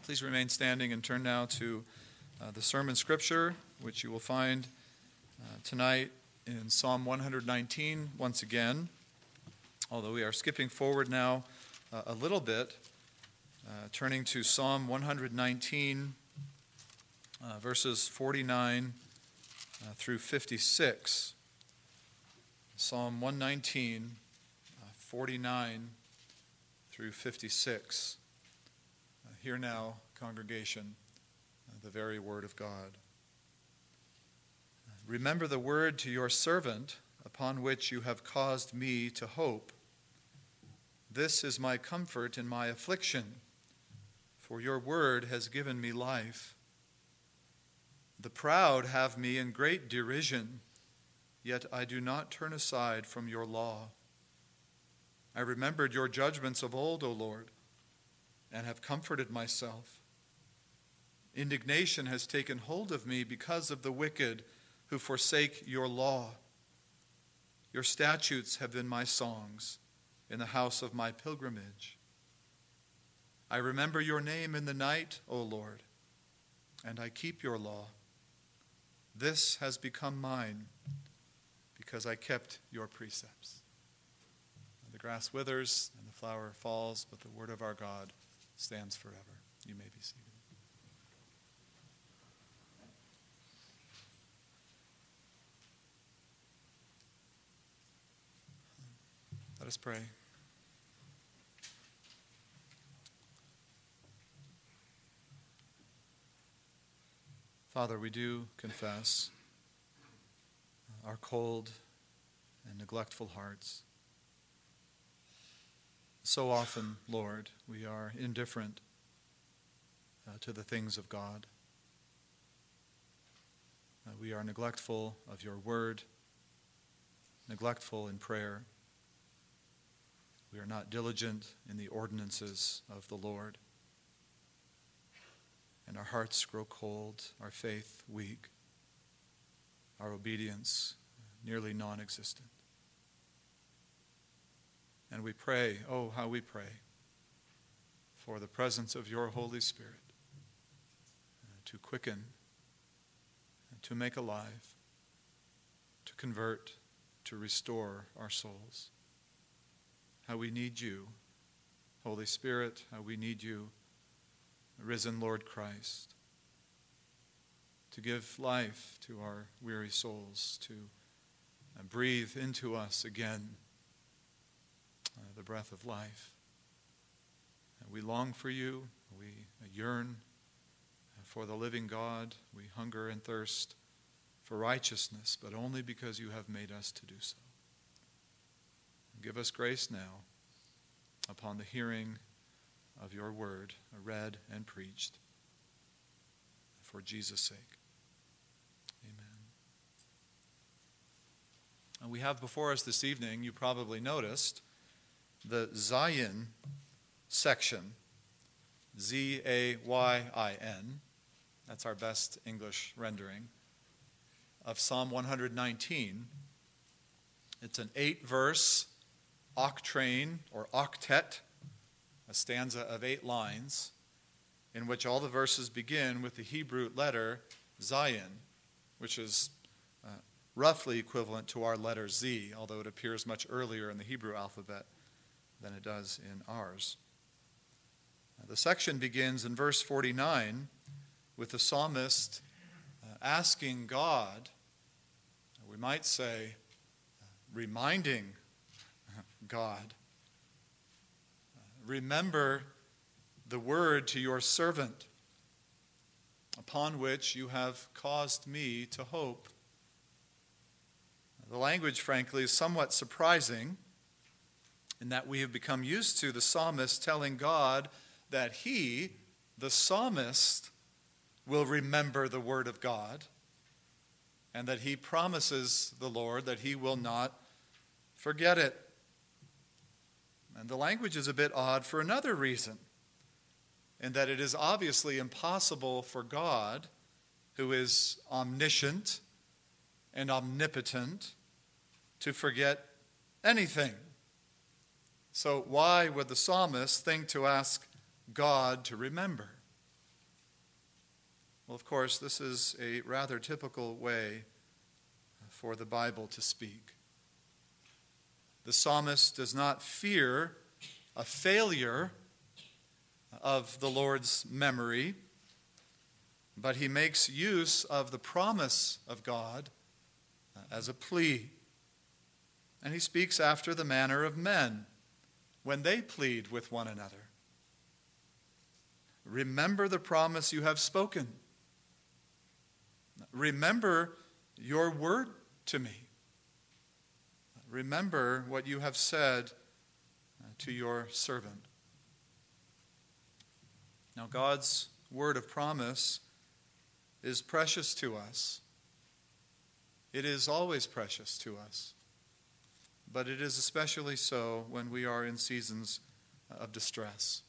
Please remain standing and turn now to the sermon scripture, which you will find tonight in Psalm 119 once again. Although we are skipping forward now a little bit, turning to Psalm 119, verses 49 through 56. Psalm 119, 49 through 56. Hear now, congregation, the very word of God. Remember the word to your servant, upon which you have caused me to hope. This is my comfort in my affliction, for your word has given me life. The proud have me in great derision, yet I do not turn aside from your law. I remembered your judgments of old, O Lord, and have comforted myself. Indignation has taken hold of me because of the wicked who forsake your law. Your statutes have been my songs in the house of my pilgrimage. I remember your name in the night, O Lord, and I keep your law. This has become mine because I kept your precepts. The grass withers and the flower falls, but the word of our God stands forever. You may be seated. Let us pray. Father, we do confess our cold and neglectful hearts. So often, Lord, we are indifferent to the things of God. We are neglectful of your word, neglectful in prayer. We are not diligent in the ordinances of the Lord. And our hearts grow cold, our faith weak, our obedience nearly non-existent. And we pray, oh, how we pray, for the presence of your Holy Spirit to quicken, to make alive, to convert, to restore our souls. How we need you, Holy Spirit, how we need you, risen Lord Christ, to give life to our weary souls, to breathe into us again the breath of life. We long for you. We yearn for the living God. We hunger and thirst for righteousness, but only because you have made us to do so. Give us grace now upon the hearing of your word, read and preached, for Jesus' sake. Amen. And we have before us this evening, you probably noticed, the Zayin section, Z-A-Y-I-N, that's our best English rendering, of Psalm 119. It's an 8-verse octrain or octet, a stanza of 8 lines, in which all the verses begin with the Hebrew letter Zayin, which is roughly equivalent to our letter Z, although it appears much earlier in the Hebrew alphabet than it does in ours. The section begins in verse 49 with the psalmist asking God, we might say, reminding God, remember the word to your servant, upon which you have caused me to hope. The language, frankly, is somewhat surprising in that we have become used to the psalmist telling God that he, the psalmist, will remember the word of God, and that he promises the Lord that he will not forget it. And the language is a bit odd for another reason, in that it is obviously impossible for God, who is omniscient and omnipotent, to forget anything. So why would the psalmist think to ask God to remember? Well, of course, this is a rather typical way for the Bible to speak. The psalmist does not fear a failure of the Lord's memory, but he makes use of the promise of God as a plea. And he speaks after the manner of men when they plead with one another. Remember the promise you have spoken. Remember your word to me. Remember what you have said to your servant. Now, God's word of promise is precious to us. It is always precious to us. But it is especially so when we are in seasons of distress.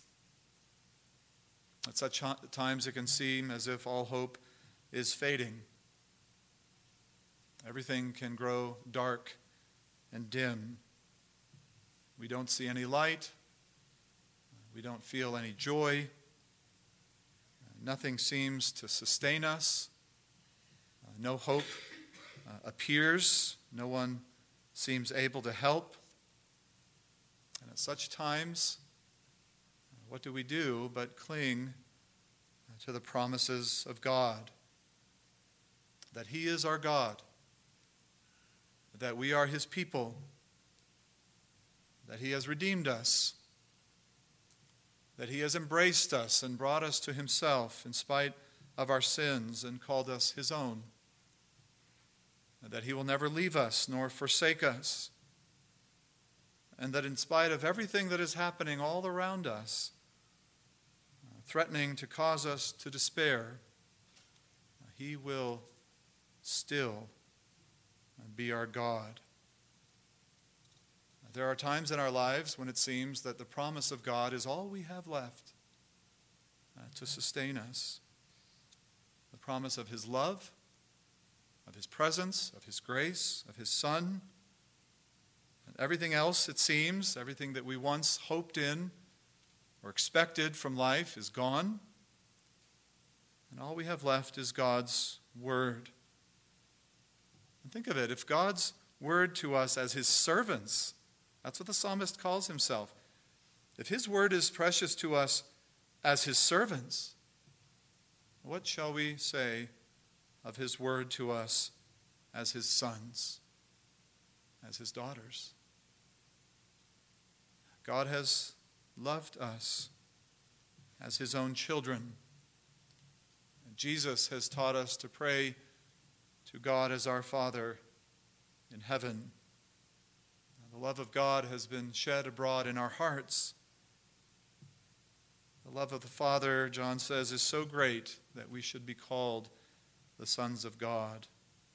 At such times it can seem as if all hope is fading. Everything can grow dark and dim. We don't see any light. We don't feel any joy. Nothing seems to sustain us. No hope appears. No one seems able to help. And at such times, what do we do but cling to the promises of God? That He is our God, that we are His people, that He has redeemed us, that He has embraced us and brought us to Himself in spite of our sins and called us His own, that He will never leave us nor forsake us, and that in spite of everything that is happening all around us, threatening to cause us to despair, He will still be our God. There are times in our lives when it seems that the promise of God is all we have left to sustain us. The promise of His love, of His presence, of His grace, of His Son. And everything else, it seems, everything that we once hoped in or expected from life is gone. And all we have left is God's Word. And think of it, if God's Word to us as His servants, that's what the psalmist calls himself. If His Word is precious to us as His servants, what shall we say of His Word to us as His sons, as His daughters? God has loved us as His own children. And Jesus has taught us to pray to God as our Father in heaven. The love of God has been shed abroad in our hearts. The love of the Father, John says, is so great that we should be called the sons of God.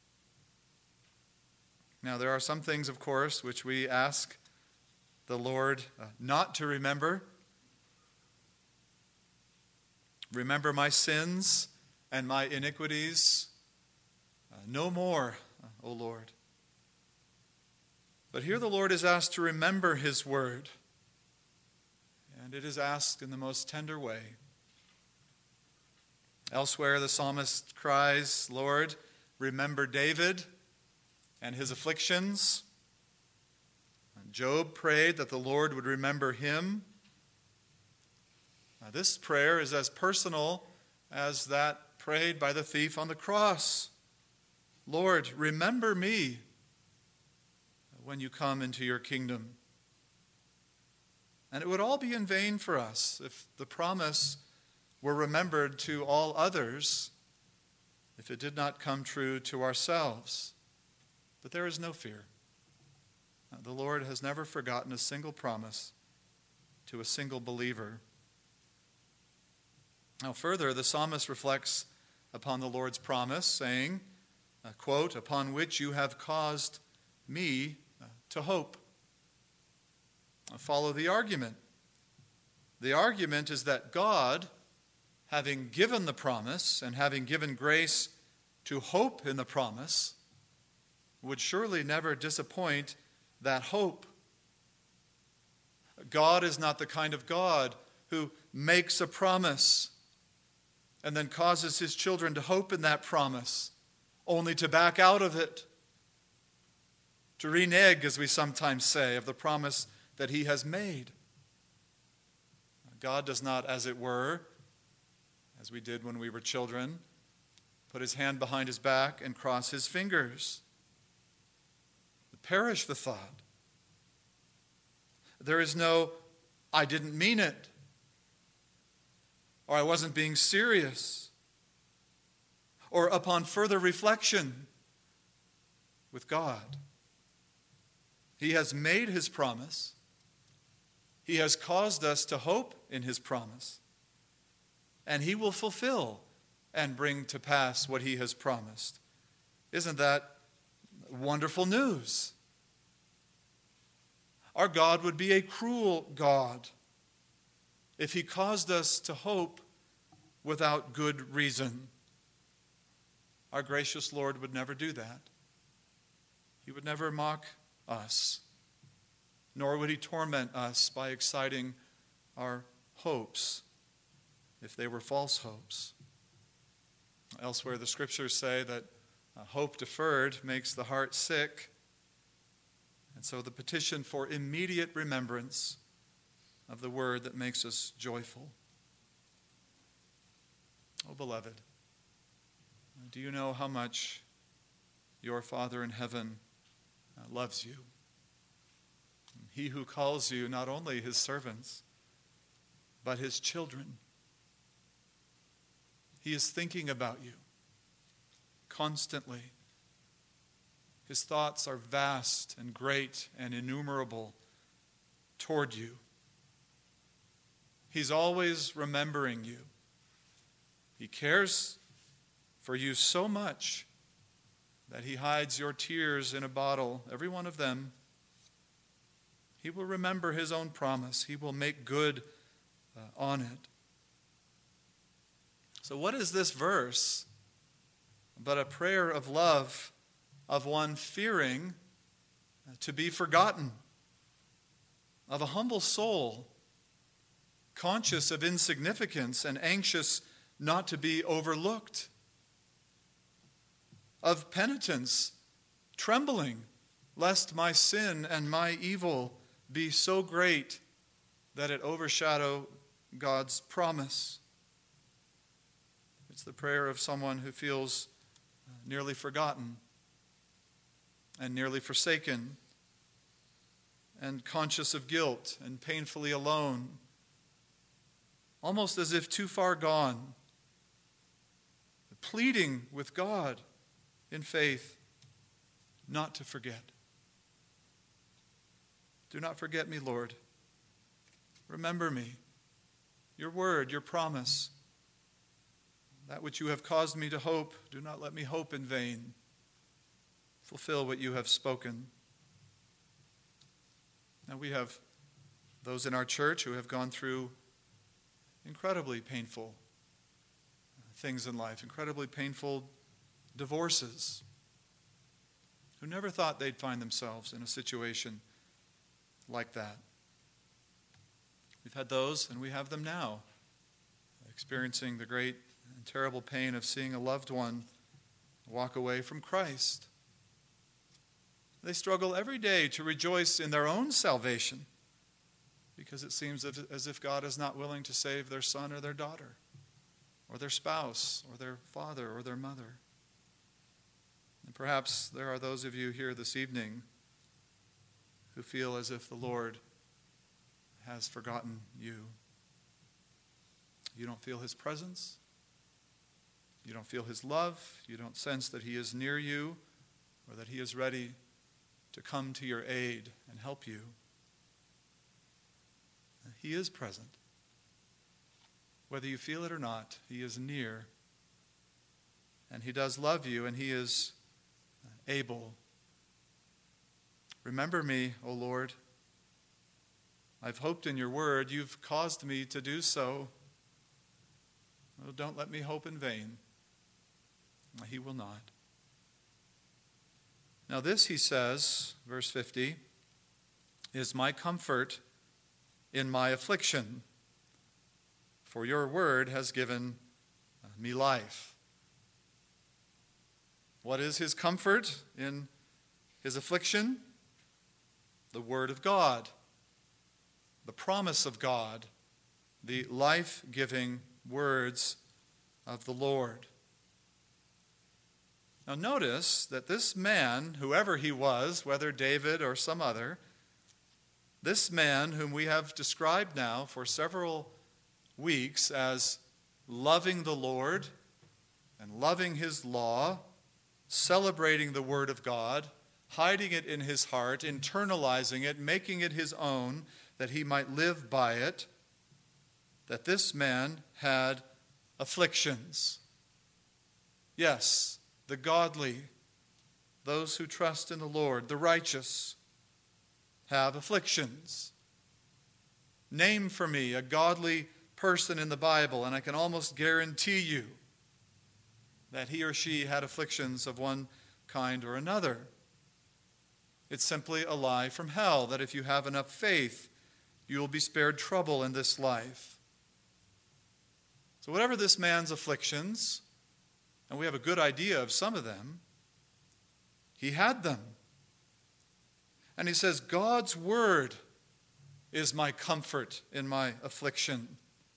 Now, there are some things, of course, which we ask the Lord not to remember. Remember my sins and my iniquities no more, O Lord. But here the Lord is asked to remember His word, and it is asked in the most tender way. Elsewhere, the psalmist cries, Lord, remember David and his afflictions. And Job prayed that the Lord would remember him. Now, this prayer is as personal as that prayed by the thief on the cross. Lord, remember me when you come into your kingdom. And it would all be in vain for us if the promise were remembered to all others, if it did not come true to ourselves. But there is no fear. The Lord has never forgotten a single promise to a single believer. Now further, the psalmist reflects upon the Lord's promise, saying, quote, upon which you have caused me to hope. Follow the argument. The argument is that God, having given the promise and having given grace to hope in the promise, would surely never disappoint that hope. God is not the kind of God who makes a promise and then causes his children to hope in that promise, only to back out of it, to renege, as we sometimes say, of the promise that he has made. God does not, as it were, as we did when we were children, put his hand behind his back and cross his fingers. Perish the thought. There is no, I didn't mean it, or I wasn't being serious, or upon further reflection with God. He has made his promise. He has caused us to hope in his promise. And he will fulfill and bring to pass what he has promised. Isn't that wonderful news? Our God would be a cruel God if he caused us to hope without good reason. Our gracious Lord would never do that. He would never mock us, nor would he torment us by exciting our hopes if they were false hopes. Elsewhere, the scriptures say that hope deferred makes the heart sick. And so the petition for immediate remembrance of the word that makes us joyful. Oh, beloved, do you know how much your Father in heaven loves you? He who calls you not only his servants, but his children. He is thinking about you constantly. His thoughts are vast and great and innumerable toward you. He's always remembering you. He cares for you so much that he hides your tears in a bottle, every one of them. He will remember his own promise. He will make good on it. So what is this verse but a prayer of love of one fearing to be forgotten, of a humble soul, conscious of insignificance and anxious not to be overlooked, of penitence, trembling lest my sin and my evil be so great that it overshadow God's promise. It's the prayer of someone who feels nearly forgotten and nearly forsaken and conscious of guilt and painfully alone, almost as if too far gone, pleading with God in faith not to forget. Do not forget me, Lord. Remember me, your word, your promise, that which you have caused me to hope. Do not let me hope in vain. Fulfill what you have spoken. Now we have those in our church who have gone through incredibly painful things in life, incredibly painful divorces, who never thought they'd find themselves in a situation like that. We've had those, and we have them now, experiencing the great and terrible pain of seeing a loved one walk away from Christ. They struggle every day to rejoice in their own salvation because it seems as if God is not willing to save their son or their daughter or their spouse or their father or their mother. And perhaps there are those of you here this evening who feel as if the Lord has forgotten you. You don't feel his presence. You don't feel his love. You don't sense that he is near you or that he is ready to come to your aid and help you. He is present. Whether you feel it or not, he is near. And he does love you, and he is able. Remember me, O Lord. I've hoped in your word. You've caused me to do so. Oh, don't let me hope in vain. He will not. Now this, he says, verse 50, is my comfort in my affliction, for your word has given me life. What is his comfort in his affliction? The Word of God, the promise of God, the life-giving words of the Lord. Now notice that this man, whoever he was, whether David or some other, this man whom we have described now for several weeks as loving the Lord and loving his law, celebrating the Word of God, hiding it in his heart, internalizing it, making it his own, that he might live by it, that this man had afflictions. Yes, the godly, those who trust in the Lord, the righteous, have afflictions. Name for me a godly person in the Bible, and I can almost guarantee you that he or she had afflictions of one kind or another. It's simply a lie from hell that if you have enough faith, you will be spared trouble in this life. So whatever this man's afflictions, and we have a good idea of some of them, he had them. And he says, God's word is my comfort in my affliction.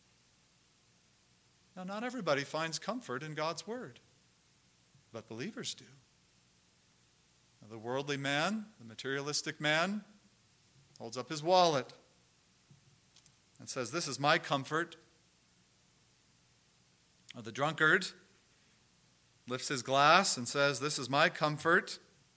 Now, not everybody finds comfort in God's word, but believers do. Now, the worldly man, the materialistic man, holds up his wallet and says, this is my comfort. Now, the drunkard lifts his glass and says, this is my comfort.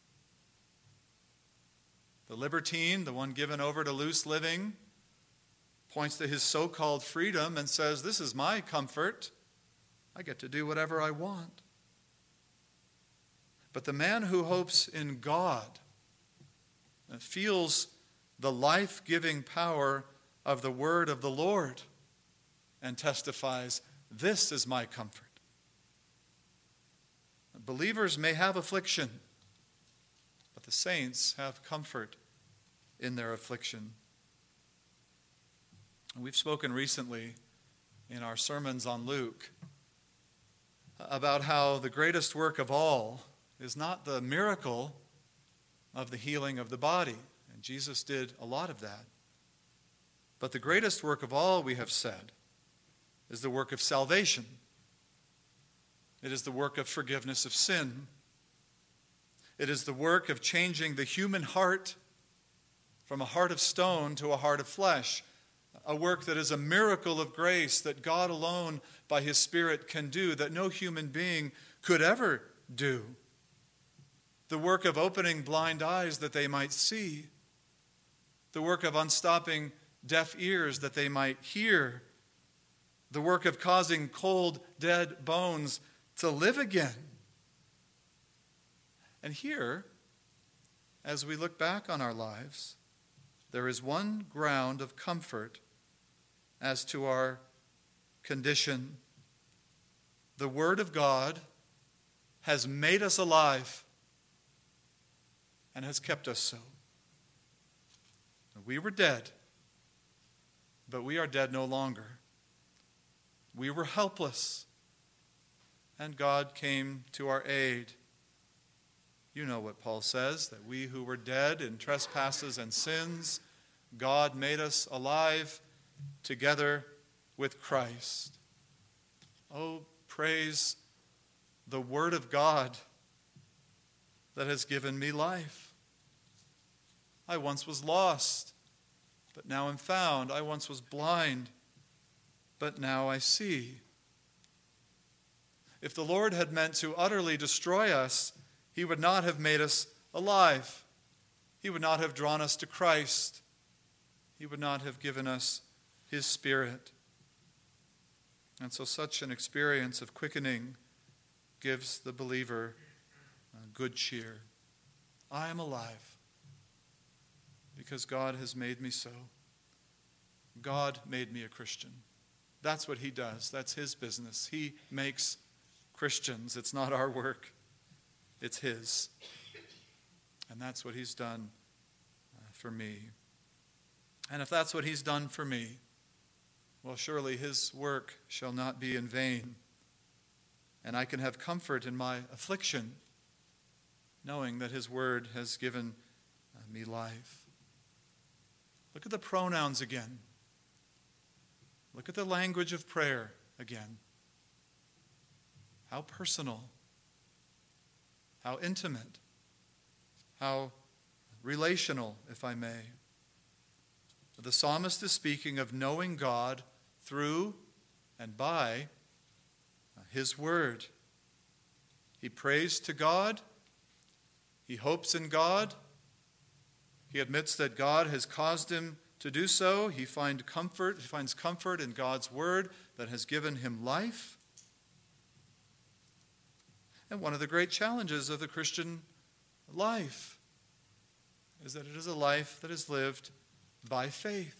The libertine, the one given over to loose living, points to his so-called freedom and says, this is my comfort. I get to do whatever I want. But the man who hopes in God and feels the life-giving power of the word of the Lord and testifies, this is my comfort. Believers may have affliction, but the saints have comfort in their affliction. We've spoken recently in our sermons on Luke about how the greatest work of all is not the miracle of the healing of the body, and Jesus did a lot of that. But the greatest work of all, we have said, is the work of salvation. It is the work of forgiveness of sin. It is the work of changing the human heart from a heart of stone to a heart of flesh, a work that is a miracle of grace that God alone by his Spirit can do, that no human being could ever do. The work of opening blind eyes that they might see. The work of unstopping deaf ears that they might hear. The work of causing cold, dead bones to live again. And here, as we look back on our lives, there is one ground of comfort as to our condition. The Word of God has made us alive and has kept us so. We were dead, but we are dead no longer. We were helpless, and God came to our aid. You know what Paul says, that we who were dead in trespasses and sins, God made us alive together with Christ. Oh, praise the Word of God that has given me life. I once was lost, but now am found. I once was blind, but now I see. If the Lord had meant to utterly destroy us, he would not have made us alive. He would not have drawn us to Christ. He would not have given us his Spirit. And so such an experience of quickening gives the believer good cheer. I am alive because God has made me so. God made me a Christian. That's what he does. That's his business. He makes Christians. It's not our work. It's his. And that's what he's done for me. And if that's what he's done for me, well, surely his work shall not be in vain. and I can have comfort in my affliction, knowing that his word has given me life. Look at the pronouns again. Look at the language of prayer again. How personal, how intimate, how relational, if I may. The psalmist is speaking of knowing God through and by his word. He prays to God. He hopes in God. He admits that God has caused him to do so. He finds comfort in God's word that has given him life. And one of the great challenges of the Christian life is that it is a life that is lived by faith.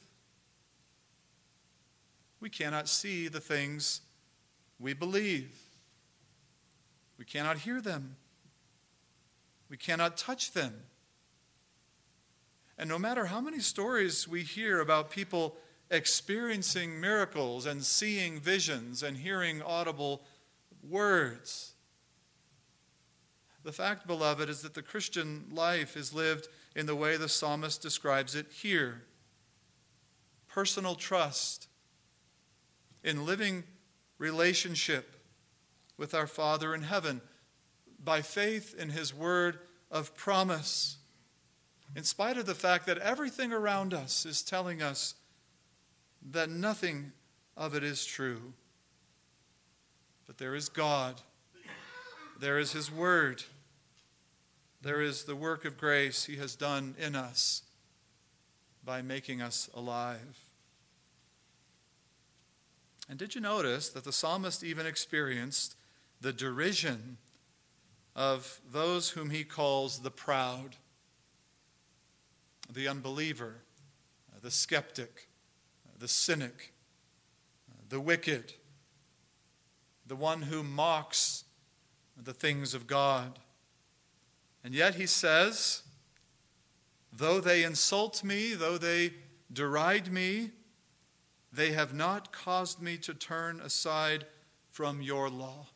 We cannot see the things we believe. We cannot hear them. We cannot touch them. And no matter how many stories we hear about people experiencing miracles and seeing visions and hearing audible words, the fact, beloved, is that the Christian life is lived in the way the psalmist describes it here. Personal trust in living relationship with our Father in heaven by faith in his word of promise, in spite of the fact that everything around us is telling us that nothing of it is true. But there is God. There is his word. There is the work of grace he has done in us by making us alive. And did you notice that the psalmist even experienced the derision of those whom he calls the proud, the unbeliever, the skeptic, the cynic, the wicked, the one who mocks the things of God? And yet he says, though they insult me, though they deride me, they have not caused me to turn aside from your law.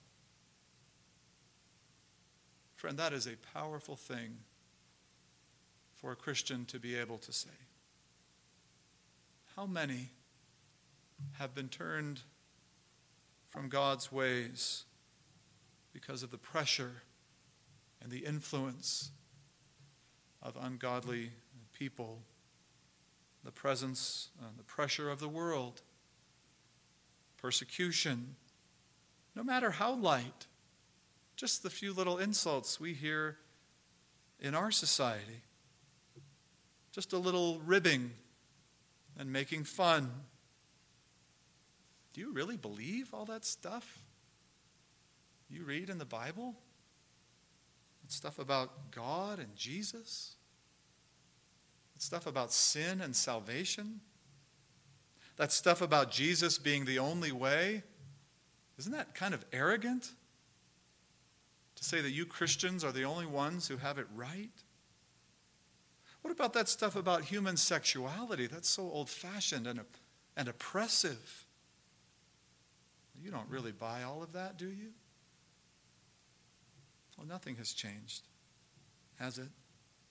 Friend, that is a powerful thing for a Christian to be able to say. How many have been turned from God's ways because of the pressure and the influence of ungodly people, the presence and the pressure of the world, persecution, no matter how light, just the few little insults we hear in our society, just a little ribbing and making fun. Do you really believe all that stuff you read in the Bible? That stuff about God and Jesus? That stuff about sin and salvation? That stuff about Jesus being the only way? Isn't that kind of arrogant to say that you Christians are the only ones who have it right? What about that stuff about human sexuality? That's so old-fashioned and oppressive. You don't really buy all of that, do you? Well, nothing has changed, has it?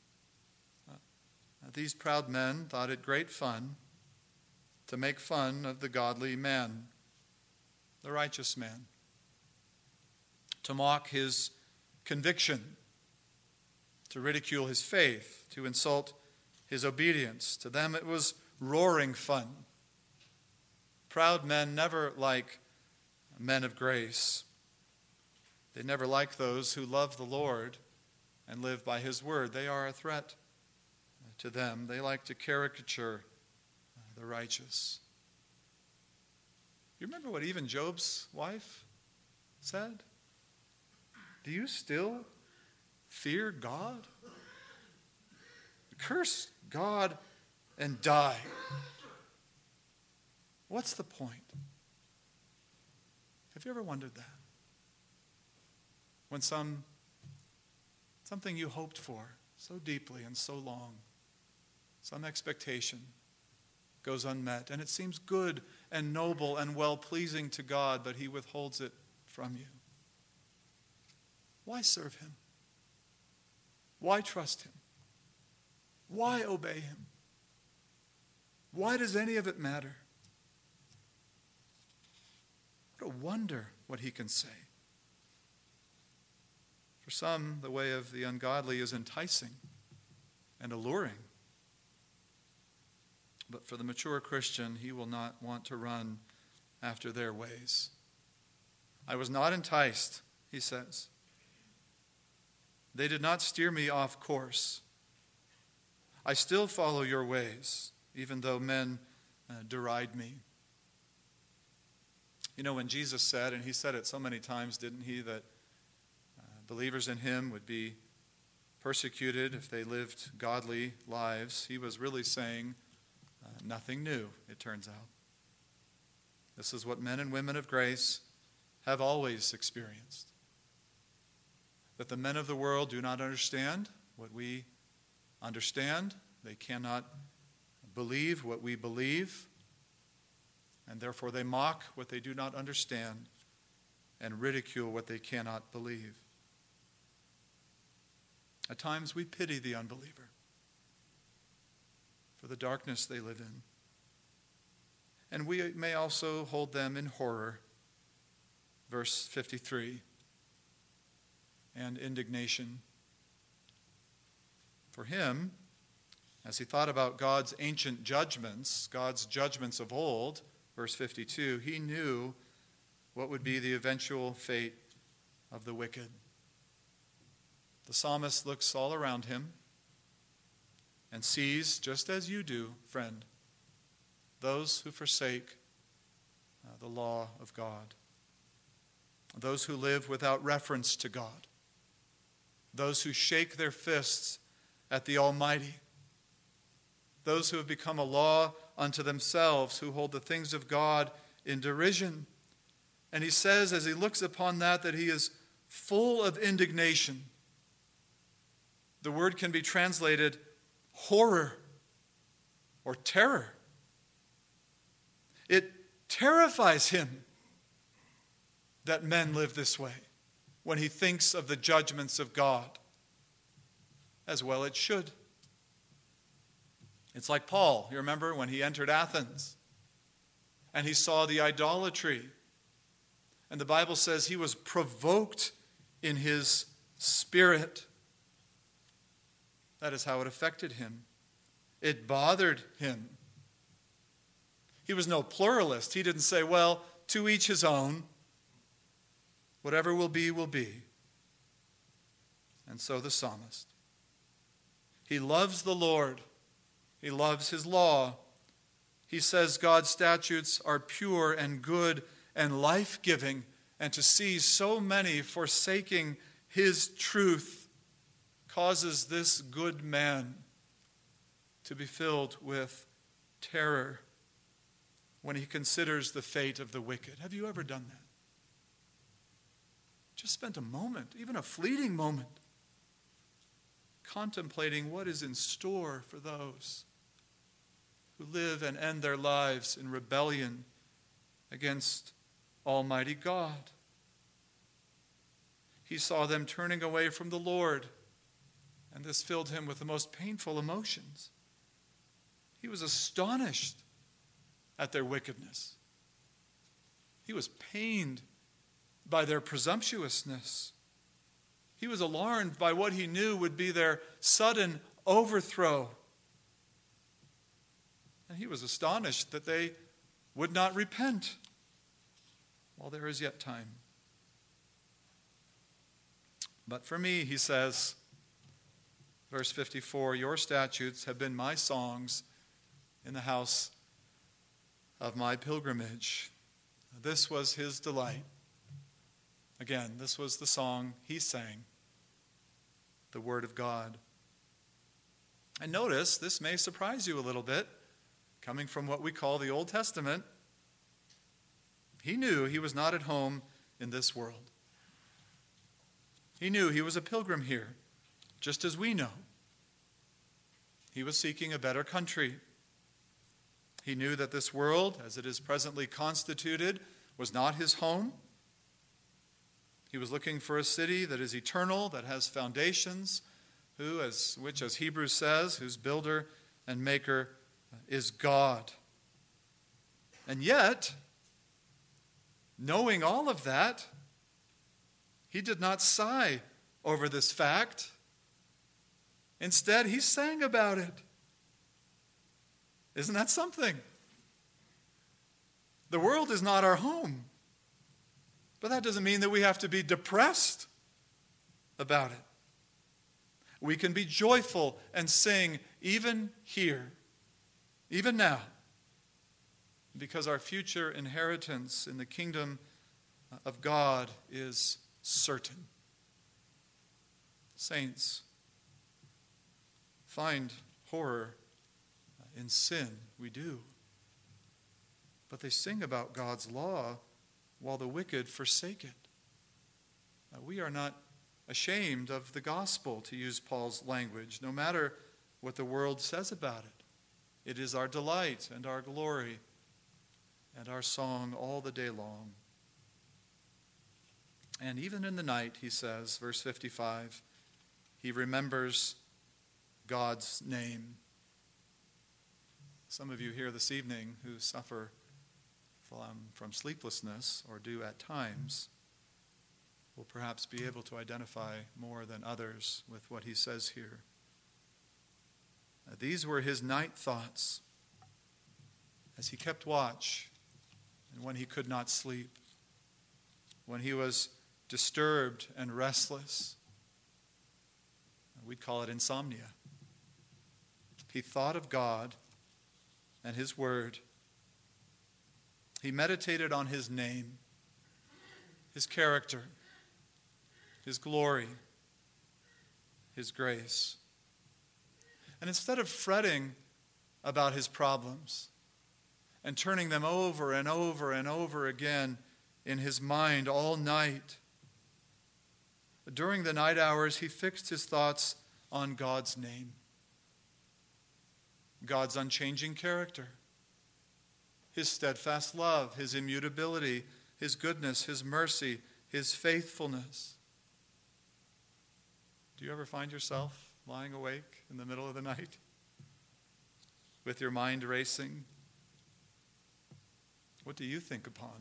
These proud men thought it great fun to make fun of the godly man, the righteous man, to mock his conviction, to ridicule his faith, to insult his obedience. To them it was roaring fun. Proud men never like men of grace. They never like those who love the Lord and live by his word. They are a threat to them. They like to caricature the righteous. You remember what even Job's wife said? Do you still fear God? Curse God and die. What's the point? Have you ever wondered that? When something you hoped for so deeply and so long, some expectation goes unmet, and it seems good and noble and well-pleasing to God, but he withholds it from you. Why serve him? Why trust him? Why obey him? Why does any of it matter? What a wonder what he can say. For some, the way of the ungodly is enticing and alluring. But for the mature Christian, he will not want to run after their ways. I was not enticed, he says. They did not steer me off course. I still follow your ways, even though men deride me. You know, when Jesus said, and he said it so many times, didn't he, that believers in him would be persecuted if they lived godly lives, he was really saying nothing new, it turns out. This is what men and women of grace have always experienced. That the men of the world do not understand what we understand. They cannot believe what we believe. And therefore they mock what they do not understand and ridicule what they cannot believe. At times we pity the unbeliever for the darkness they live in. And we may also hold them in horror, verse 53, and indignation. For him, as he thought about God's ancient judgments, God's judgments of old, verse 52, he knew what would be the eventual fate of the wicked. The psalmist looks all around him and sees, just as you do, friend, those who forsake the law of God, those who live without reference to God, those who shake their fists at the Almighty, those who have become a law unto themselves, who hold the things of God in derision. And he says, as he looks upon that he is full of indignation. The word can be translated horror or terror. It terrifies him that men live this way when he thinks of the judgments of God. As well it should. It's like Paul, you remember, when he entered Athens and he saw the idolatry. And the Bible says he was provoked in his spirit. That is how it affected him. It bothered him. He was no pluralist. He didn't say, well, to each his own. Whatever will be, will be. And so the psalmist. He loves the Lord. He loves his law. He says God's statutes are pure and good and life-giving. And to see so many forsaking his truth causes this good man to be filled with terror when he considers the fate of the wicked. Have you ever done that? Just spent a moment, even a fleeting moment, contemplating what is in store for those who live and end their lives in rebellion against Almighty God. He saw them turning away from the Lord, and this filled him with the most painful emotions. He was astonished at their wickedness. He was pained by their presumptuousness. He was alarmed by what he knew would be their sudden overthrow. And he was astonished that they would not repent while there is yet time. But for me, he says, verse 54, your statutes have been my songs in the house of my pilgrimage. This was his delight. Again, this was the song he sang, the Word of God. And notice, this may surprise you a little bit, coming from what we call the Old Testament. He knew he was not at home in this world. He knew he was a pilgrim here, just as we know. He was seeking a better country. He knew that this world, as it is presently constituted, was not his home. He was looking for a city that is eternal, that has foundations, which, as Hebrews says, whose builder and maker is God. And yet, knowing all of that, he did not sigh over this fact. Instead, he sang about it. Isn't that something? The world is not our home. But that doesn't mean that we have to be depressed about it. We can be joyful and sing even here, even now, because our future inheritance in the kingdom of God is certain. Saints find horror in sin. We do. But they sing about God's law while the wicked forsake it. We are not ashamed of the gospel, to use Paul's language, no matter what the world says about it. It is our delight and our glory and our song all the day long. And even in the night, he says, verse 55, he remembers God's name. Some of you here this evening who suffer from sleeplessness, or do at times, will perhaps be able to identify more than others with what he says here. These were his night thoughts as he kept watch and when he could not sleep, when he was disturbed and restless. We'd call it insomnia. He thought of God and his word. He meditated on his name, his character, his glory, his grace. And instead of fretting about his problems and turning them over and over and over again in his mind all night, during the night hours, he fixed his thoughts on God's name, God's unchanging character, his steadfast love, his immutability, his goodness, his mercy, his faithfulness. Do you ever find yourself lying awake in the middle of the night with your mind racing? What do you think upon?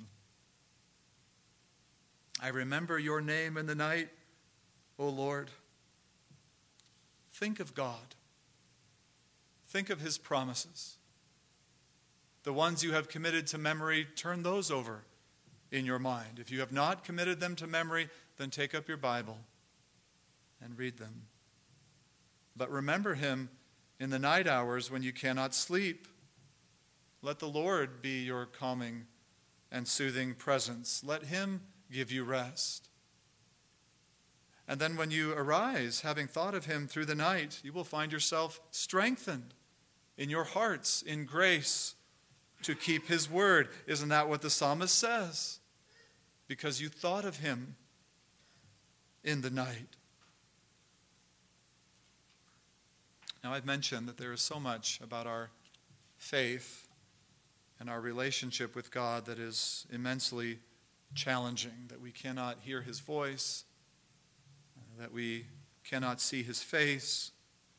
I remember your name in the night, O Lord. Think of God. Think of his promises. The ones you have committed to memory, turn those over in your mind. If you have not committed them to memory, then take up your Bible and read them. But remember him in the night hours when you cannot sleep. Let the Lord be your calming and soothing presence. Let him give you rest. And then when you arise, having thought of him through the night, you will find yourself strengthened in your hearts in grace to keep his word. Isn't that what the psalmist says? Because you thought of him in the night. Now, I've mentioned that there is so much about our faith and our relationship with God that is immensely challenging, that we cannot hear his voice, that we cannot see his face.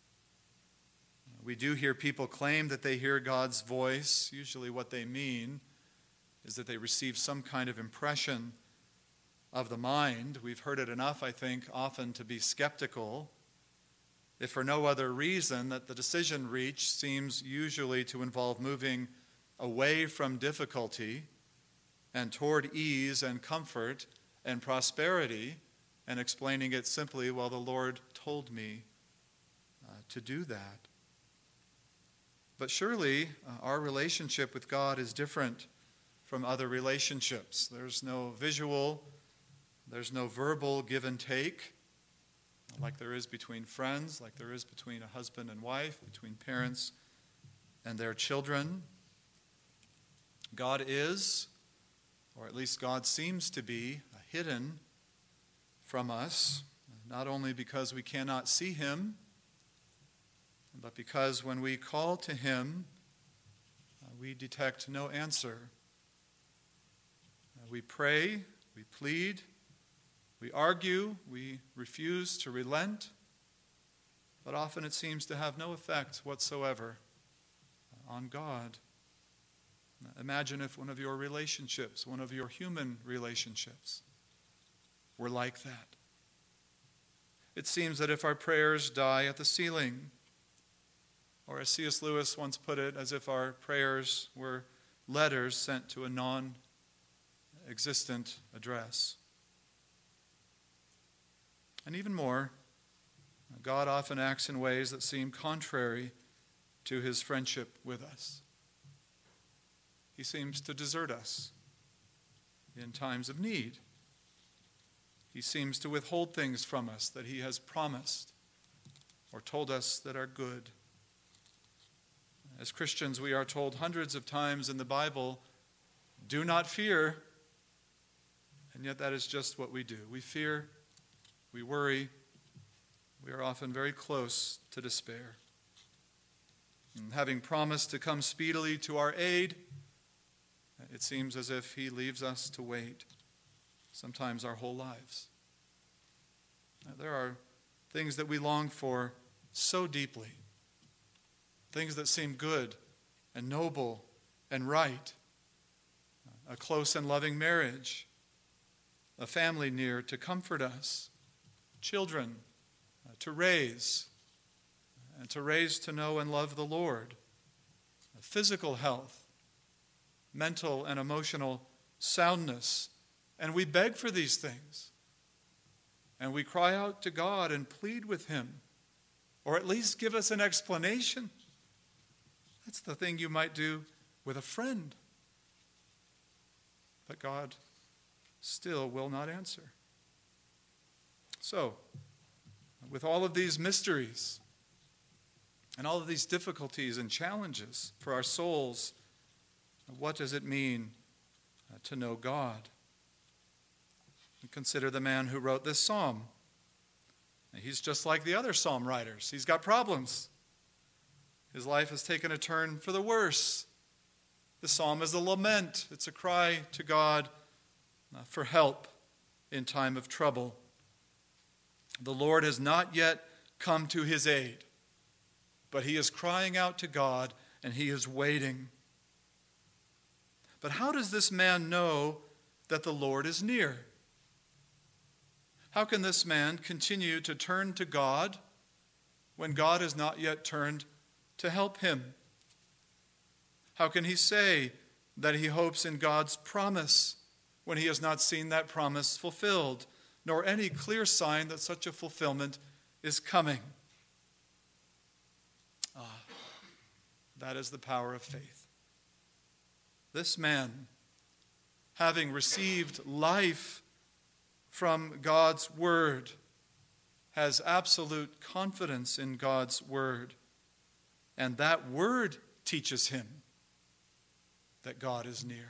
We do hear people claim that they hear God's voice. Usually what they mean is that they receive some kind of impression of the mind. We've heard it enough, I think, often to be skeptical, if for no other reason that the decision reached seems usually to involve moving away from difficulty and toward ease and comfort and prosperity, and explaining it simply, well, the Lord told me to do that. But surely our relationship with God is different from other relationships. There's no visual, there's no verbal give and take, like there is between friends, like there is between a husband and wife, between parents and their children. God is, or at least God seems to be, hidden from us, not only because we cannot see him, but because when we call to him, we detect no answer. We pray, we plead, We argue, we refuse to relent, but often it seems to have no effect whatsoever on God. Imagine if one of your relationships, one of your human relationships, were like that. It seems that if our prayers die at the ceiling, or as C.S. Lewis once put it, as if our prayers were letters sent to a non-existent address. And even more, God often acts in ways that seem contrary to his friendship with us. He seems to desert us in times of need. He seems to withhold things from us that he has promised or told us that are good. As Christians, we are told hundreds of times in the Bible, do not fear, and yet that is just what we do. We fear, we worry, we are often very close to despair. And having promised to come speedily to our aid, it seems as if he leaves us to wait, sometimes our whole lives. Now, there are things that we long for so deeply, things that seem good and noble and right, a close and loving marriage, a family near to comfort us, children to raise, and to raise to know and love the Lord, physical health, mental and emotional soundness. And we beg for these things. And we cry out to God and plead with him, or at least give us an explanation. That's the thing you might do with a friend. But God still will not answer. So, with all of these mysteries and all of these difficulties and challenges for our souls, what does it mean to know God? Consider the man who wrote this psalm. He's just like the other psalm writers. He's got problems. His life has taken a turn for the worse. The psalm is a lament. It's a cry to God for help in time of trouble. The Lord has not yet come to his aid, but he is crying out to God and he is waiting. But how does this man know that the Lord is near? How can this man continue to turn to God when God has not yet turned to help him? How can he say that he hopes in God's promise when he has not seen that promise fulfilled, nor any clear sign that such a fulfillment is coming? That is the power of faith. This man, having received life from God's word, has absolute confidence in God's word. And that word teaches him that God is near.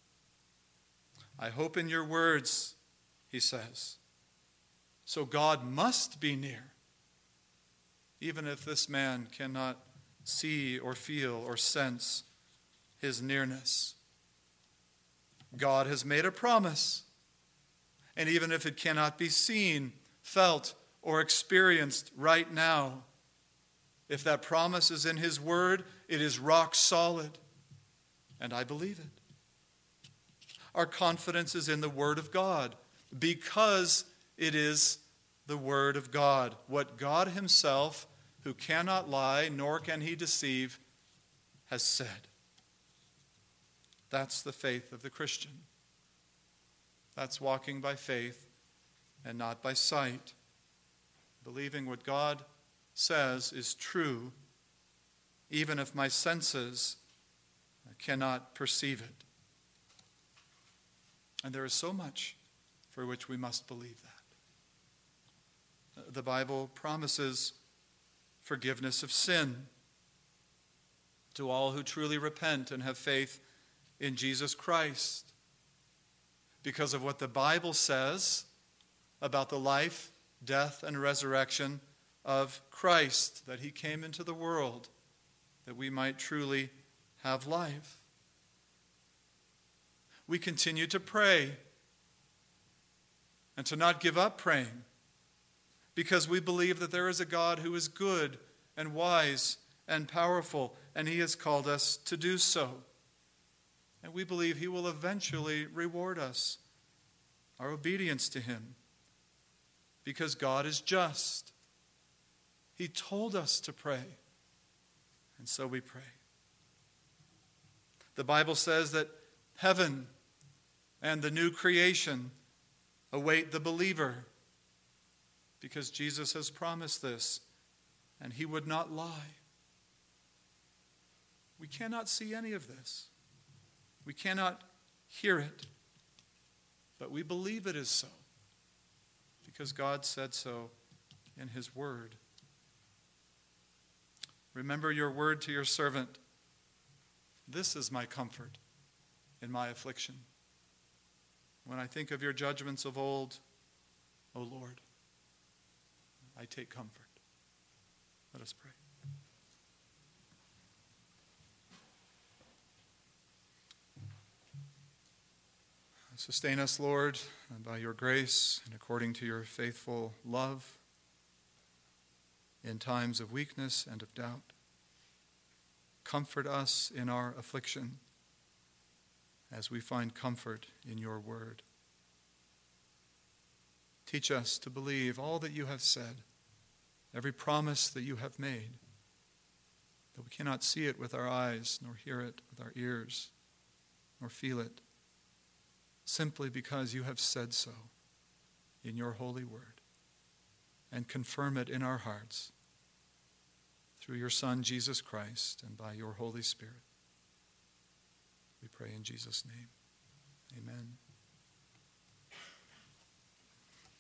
I hope in your words, he says. So God must be near, even if this man cannot see or feel or sense his nearness. God has made a promise. And even if it cannot be seen, felt, or experienced right now, if that promise is in his word, it is rock solid. And I believe it. Our confidence is in the word of God because it is the word of God. What God himself, who cannot lie, nor can he deceive, has said. That's the faith of the Christian. That's walking by faith and not by sight. Believing what God says is true, even if my senses cannot perceive it. And there is so much for which we must believe that. The Bible promises forgiveness of sin to all who truly repent and have faith in Jesus Christ. Because of what the Bible says about the life, death, and resurrection of Christ, that he came into the world that we might truly have life. We continue to pray. and to not give up praying, because we believe that there is a God who is good and wise and powerful, and he has called us to do so. And we believe he will eventually reward us, our obedience to him, because God is just. He told us to pray, and so we pray. The Bible says that heaven and the new creation await the believer, because Jesus has promised this, and he would not lie. We cannot see any of this. We cannot hear it, but we believe it is so, because God said so in his word. Remember your word to your servant. This is my comfort in my affliction. When I think of your judgments of old, O Lord, I take comfort. Let us pray. Sustain us, Lord, by your grace and according to your faithful love in times of weakness and of doubt. Comfort us in our affliction as we find comfort in your word. Teach us to believe all that you have said, every promise that you have made, though we cannot see it with our eyes, nor hear it with our ears, nor feel it, simply because you have said so in your holy word, and confirm it in our hearts through your Son, Jesus Christ, and by your Holy Spirit. We pray in Jesus' name. Amen.